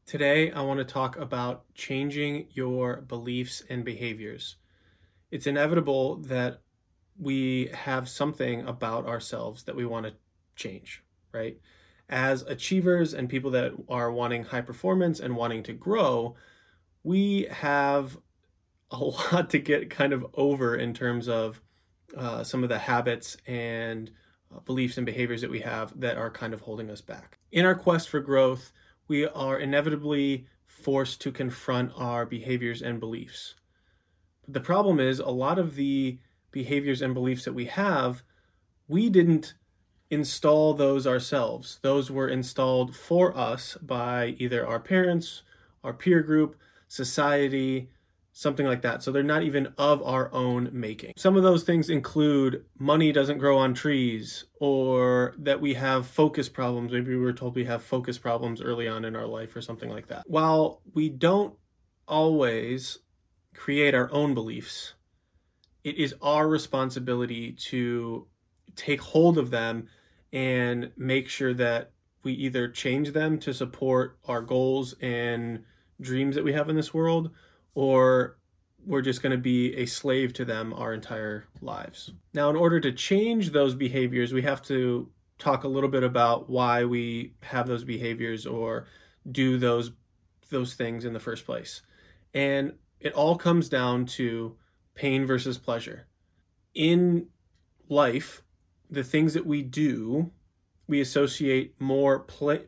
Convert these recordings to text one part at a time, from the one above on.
Today, I want to talk about changing your beliefs and behaviors. It's inevitable that we have something about ourselves that we want to change, right? As achievers and people that are wanting high performance and wanting to grow, we have a lot to get kind of over in terms of some of the habits and beliefs and behaviors that we have that are kind of holding us back. In our quest for growth, we are inevitably forced to confront our behaviors and beliefs. But the problem is, a lot of the behaviors and beliefs that we have, we didn't install those ourselves. Those were installed for us by either our parents, our peer group, society, something like that. So they're not even of our own making. Some of those things include money doesn't grow on trees, or that we have focus problems. Maybe we were told we have focus problems early on in our life or something like that. While we don't always create our own beliefs, it is our responsibility to take hold of them and make sure that we either change them to support our goals and dreams that we have in this world, or we're just going to be a slave to them our entire lives. Now, in order to change those behaviors, we have to talk a little bit about why we have those behaviors or do those things in the first place. And it all comes down to pain versus pleasure. In life, the things that we do, we associate more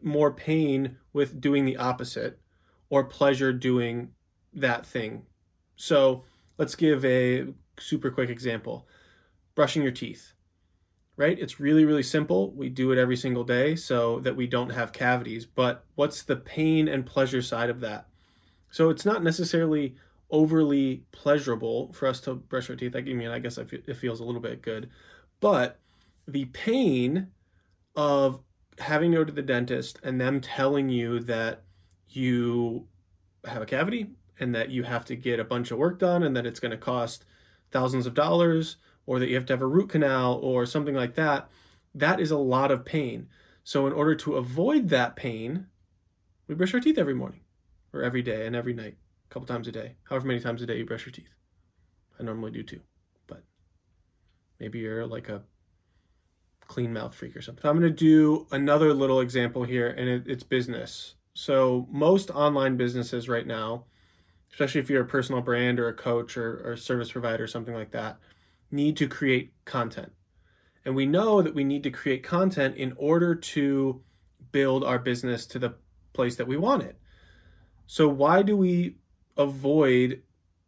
pain with doing the opposite, or pleasure doing that thing. So let's give a super quick example. Brushing your teeth, right? It's really, really simple. We do it every single day so that we don't have cavities. But what's the pain and pleasure side of that? So it's not necessarily overly pleasurable for us to brush our teeth. I mean, I guess it feels a little bit good. But the pain of having to go to the dentist and them telling you that you have a cavity and that you have to get a bunch of work done and that it's going to cost thousands of dollars, or that you have to have a root canal or something like that, that is a lot of pain. So in order to avoid that pain, we brush our teeth every morning or every day and every night, a couple times a day, however many times a day you brush your teeth. I normally do too, but maybe you're like a clean mouth freak or something. So I'm going to do another little example here, and it's business. So most online businesses right now, especially if you're a personal brand or a coach or a service provider or something like that, need to create content. And we know that we need to create content in order to build our business to the place that we want it. So why do we avoid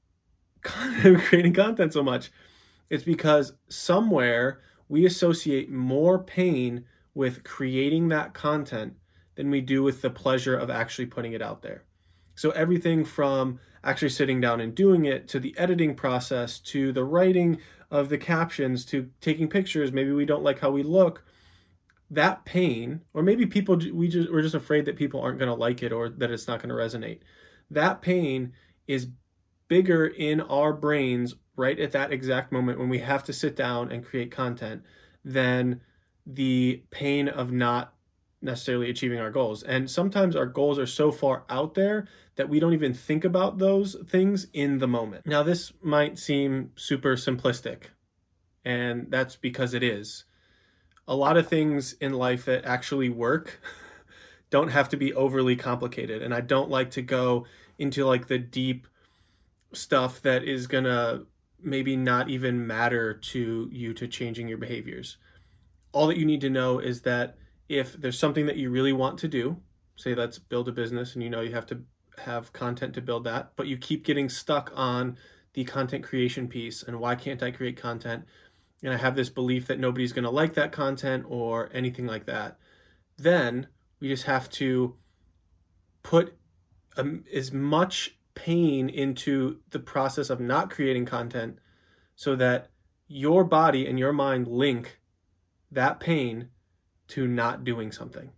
creating content so much? It's because somewhere we associate more pain with creating that content than we do with the pleasure of actually putting it out there. So everything from actually sitting down and doing it, to the editing process, to the writing of the captions, to taking pictures, maybe we don't like how we look, that pain, or maybe we're just afraid that people aren't going to like it or that it's not going to resonate. That pain is bigger in our brains right at that exact moment when we have to sit down and create content than the pain of not necessarily achieving our goals. And sometimes our goals are so far out there that we don't even think about those things in the moment. Now, this might seem super simplistic, and that's because it is. A lot of things in life that actually work don't have to be overly complicated. And I don't like to go into like the deep stuff that is gonna maybe not even matter to you to changing your behaviors. All that you need to know is that if there's something that you really want to do, say let's build a business, and you know you have to have content to build that, but you keep getting stuck on the content creation piece, and why can't I create content? And I have this belief that nobody's going to like that content or anything like that. Then we just have to put as much pain into the process of not creating content so that your body and your mind link that pain to not doing something.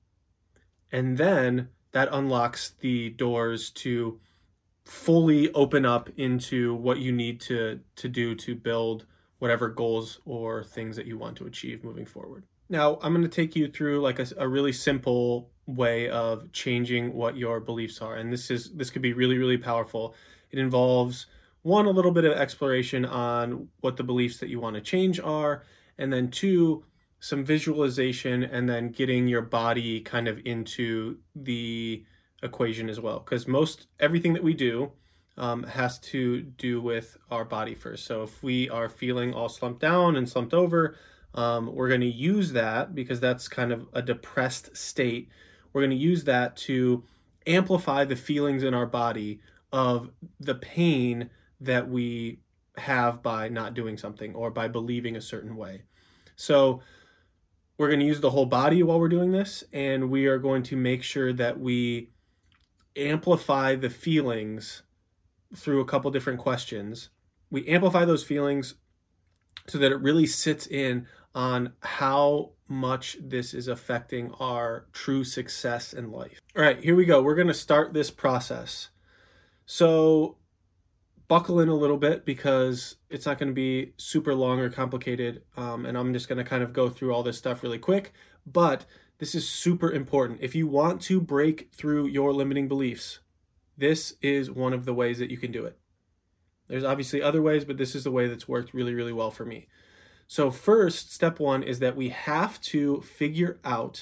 And then that unlocks the doors to fully open up into what you need to do to build whatever goals or things that you want to achieve moving forward. Now, I'm going to take you through like a really simple way of changing what your beliefs are. And this could be really, really powerful. It involves one, a little bit of exploration on what the beliefs that you want to change are, and then two, some visualization, and then getting your body kind of into the equation as well. Because most everything that we do has to do with our body first. So if we are feeling all slumped down and slumped over, we're going to use that because that's kind of a depressed state. We're going to use that to amplify the feelings in our body of the pain that we have by not doing something or by believing a certain way. So we're going to use the whole body while we're doing this, and we are going to make sure that we amplify the feelings through a couple different questions. We amplify those feelings so that it really sits in on how much this is affecting our true success in life. All right, here we go. We're going to start this process. So buckle in a little bit because it's not going to be super long or complicated. And I'm just going to kind of go through all this stuff really quick. But this is super important. If you want to break through your limiting beliefs, this is one of the ways that you can do it. There's obviously other ways, but this is the way that's worked really, really well for me. So first, step one is that we have to figure out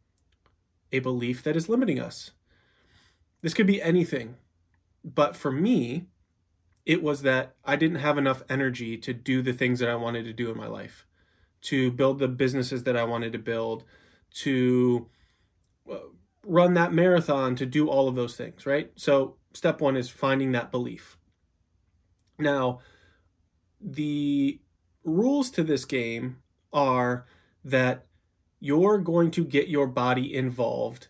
a belief that is limiting us. This could be anything, but for me, it was that I didn't have enough energy to do the things that I wanted to do in my life, to build the businesses that I wanted to build, to run that marathon, to do all of those things, right? So step one is finding that belief. Now, the rules to this game are that you're going to get your body involved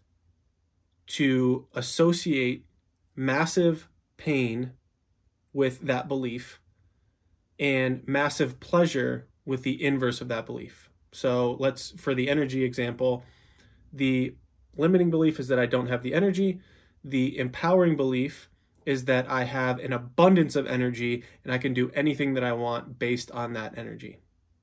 to associate massive pain with that belief and massive pleasure with the inverse of that belief. So for the energy example, the limiting belief is that I don't have the energy. The empowering belief is that I have an abundance of energy and I can do anything that I want based on that energy.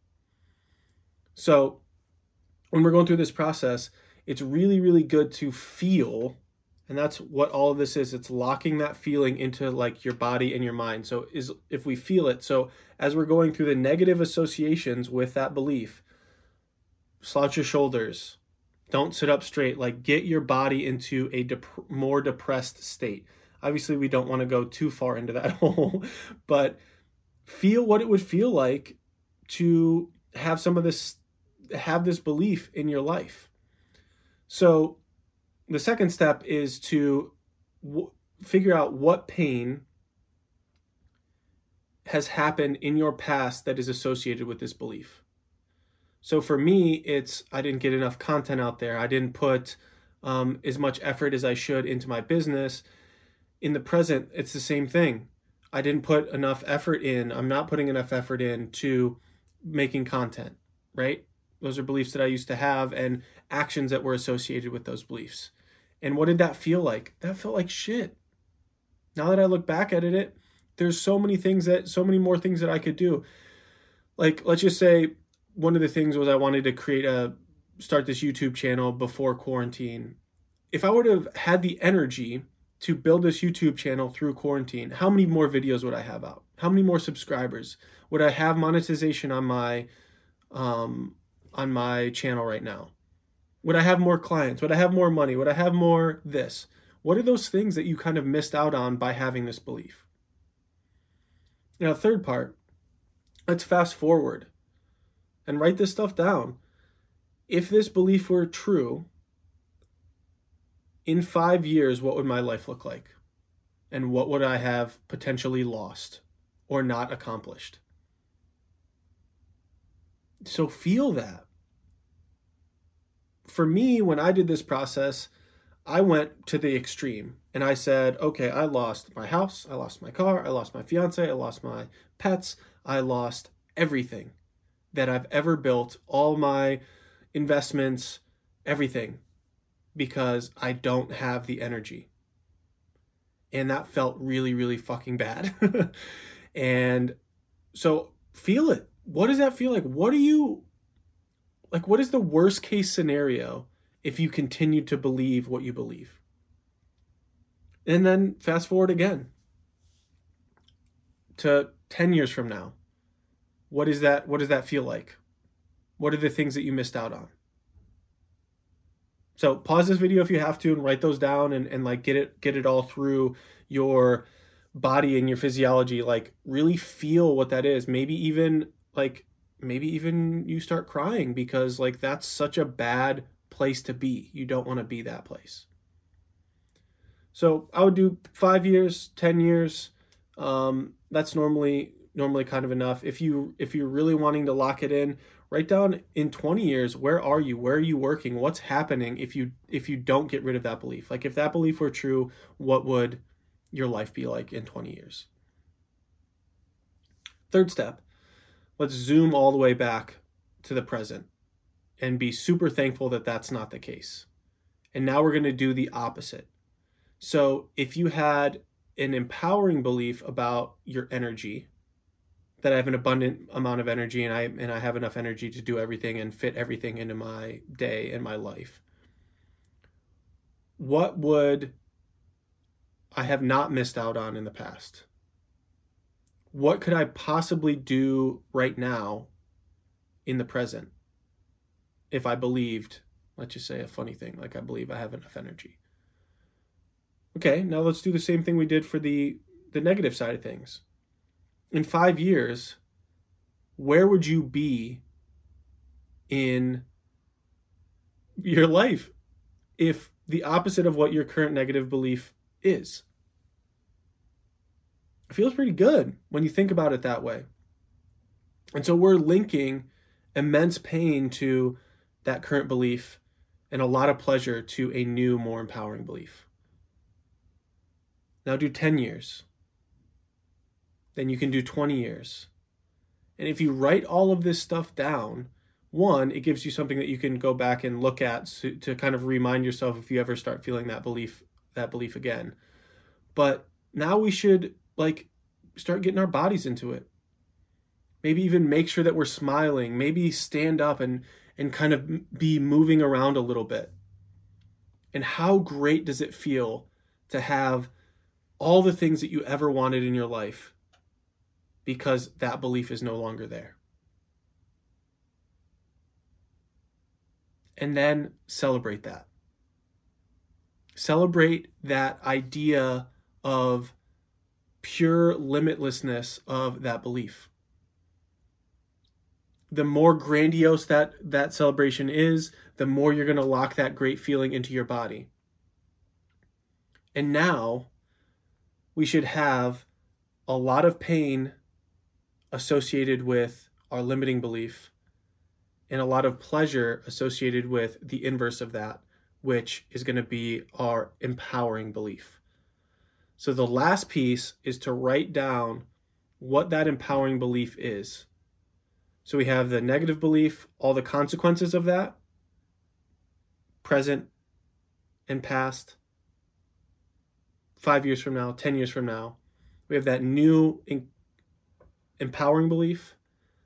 So when we're going through this process, it's really, really good to feel, and that's what all of this is. It's locking that feeling into like your body and your mind. So if we feel it, so as we're going through the negative associations with that belief, slouch your shoulders, don't sit up straight, like get your body into a more depressed state. Obviously, we don't want to go too far into that hole, but feel what it would feel like to have this belief in your life. So the second step is to figure out what pain has happened in your past that is associated with this belief. So for me, I didn't get enough content out there. I didn't put as much effort as I should into my business. In the present, it's the same thing. I didn't put enough effort in. I'm not putting enough effort in to making content, right? Those are beliefs that I used to have and actions that were associated with those beliefs. And what did that feel like? That felt like shit. Now that I look back at it, there's so many more things that I could do. Like, let's just say one of the things was I wanted to start this YouTube channel before quarantine. If I would have had the energy to build this YouTube channel through quarantine, how many more videos would I have out? How many more subscribers? Would I have monetization on my channel right now? Would I have more clients? Would I have more money? Would I have more this? What are those things that you kind of missed out on by having this belief? Now, third part, let's fast forward and write this stuff down. If this belief were true, in 5 years, what would my life look like? And what would I have potentially lost or not accomplished? So feel that. For me, when I did this process, I went to the extreme and I said, okay, I lost my house, I lost my car, I lost my fiance, I lost my pets, I lost everything that I've ever built, all my investments, everything, because I don't have the energy. And that felt really, really fucking bad. And so feel it. What does that feel like? What is the worst case scenario if you continue to believe what you believe. And then fast forward again to 10 years from now. What does that feel like? What are the things that you missed out on? So pause this video if you have to and write those down and like get it all through your body and your physiology. Like really feel what that is. Maybe even you start crying because like that's such a bad place to be. You don't want to be that place. So I would do 5 years, 10 years. That's normally kind of enough. If you're really wanting to lock it in, write down in 20 years, where are you? Where are you working? What's happening if you don't get rid of that belief? Like if that belief were true, what would your life be like in 20 years? Third step, let's zoom all the way back to the present and be super thankful that that's not the case. And now we're going to do the opposite. So if you had an empowering belief about your energy, that I have an abundant amount of energy and I have enough energy to do everything and fit everything into my day and my life, what would I have not missed out on in the past? What could I possibly do right now in the present if I believed, let's just say a funny thing, like I believe I have enough energy? Okay, now let's do the same thing we did for the negative side of things. In 5 years, where would you be in your life if the opposite of what your current negative belief is? It feels pretty good when you think about it that way. And so we're linking immense pain to that current belief and a lot of pleasure to a new, more empowering belief. Now do 10 years. Then you can do 20 years. And if you write all of this stuff down, one, it gives you something that you can go back and look at to kind of remind yourself if you ever start feeling that belief again. But now we should like start getting our bodies into it. Maybe even make sure that we're smiling. Maybe stand up and kind of be moving around a little bit. And how great does it feel to have all the things that you ever wanted in your life because that belief is no longer there? And then celebrate that. Celebrate that idea of pure limitlessness of that belief. The more grandiose that celebration is, the more you're going to lock that great feeling into your body. And now we should have a lot of pain associated with our limiting belief and a lot of pleasure associated with the inverse of that, which is going to be our empowering belief. So the last piece is to write down what that empowering belief is. So we have the negative belief, all the consequences of that, present and past, 5 years from now, 10 years from now. We have that new empowering belief,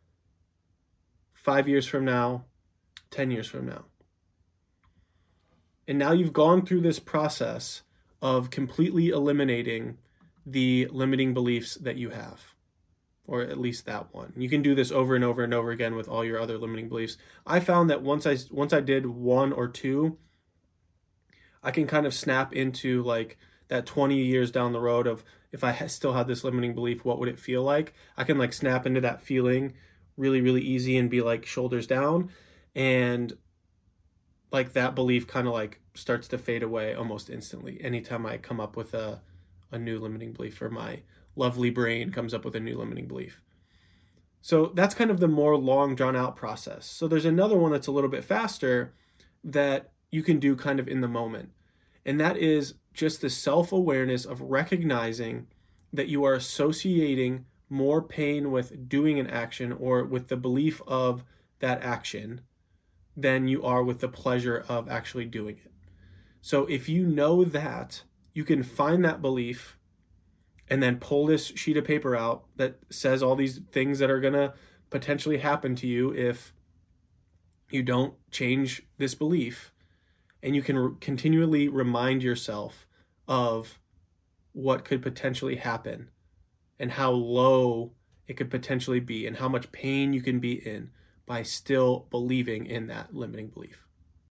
5 years from now, 10 years from now. And now you've gone through this process of completely eliminating the limiting beliefs that you have, or at least that one. You can do this over and over and over again with all your other limiting beliefs. I found that once I did one or two, I can kind of snap into like that 20 years down the road of if I still had this limiting belief, what would it feel like? I can like snap into that feeling really, really easy and be like shoulders down. And like that belief kind of like starts to fade away almost instantly. Anytime I come up with a new limiting belief, or my lovely brain comes up with a new limiting belief. So that's kind of the more long drawn out process. So there's another one that's a little bit faster that you can do kind of in the moment. And that is just the self-awareness of recognizing that you are associating more pain with doing an action or with the belief of that action than you are with the pleasure of actually doing it. So if you know that, you can find that belief and then pull this sheet of paper out that says all these things that are going to potentially happen to you if you don't change this belief. and you can continually remind yourself of what could potentially happen and how low it could potentially be and how much pain you can be in by still believing in that limiting belief.